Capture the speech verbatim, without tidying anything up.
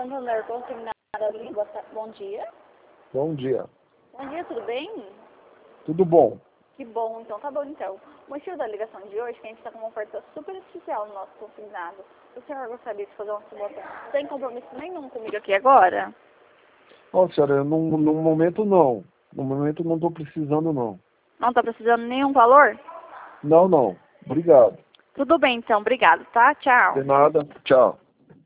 Santander Consignada ali. Boa ta- Bom dia. Bom dia. Bom dia, tudo bem? Tudo bom? Que bom, então tá bom então. O motivo da ligação de hoje é que a gente está com uma oferta super especial no nosso consignado. O senhor gostaria de fazer uma simulação sem compromisso nenhum comigo aqui agora? Ó, senhora, no, no momento não. No momento não estou precisando não. Não está precisando nenhum valor? Não, não. Obrigado. Tudo bem então, obrigado, tá? Tchau. De nada. Tchau.